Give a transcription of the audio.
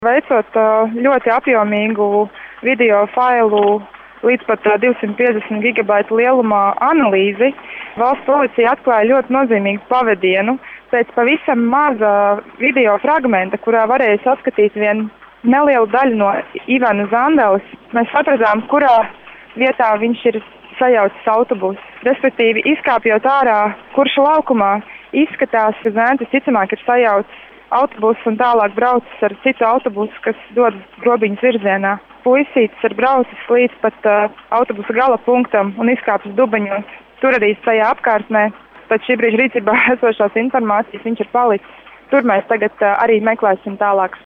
Veicot ļoti apjomīgu video failu līdz pat 250 gigabaitu lielumā analīzi, valsts policija atklāja ļoti nozīmīgu pavadienu. Pēc pavisam maza video fragmenta, kurā varēja saskatīt vienu nelielu daļu no Ivana Zandeles, mēs atradām, kurā vietā viņš ir sajaucis autobusu. Respektīvi, izkāpjot ārā Kurša laukumā, izskatās, ka zēns visticamāk ir sajaucis autobusu un tālāk braucis ar citu autobusu, kas dodas Grobiņas virzienā. Puisītis ir braucis līdz pat autobusa gala punktam un izkāpis Dubaņos. Tur arī tajā apkārtnē, pēc šī brīža rīcībā esošās informācijas viņš ir palicis. Tur mēs tagad arī meklēsim tālākas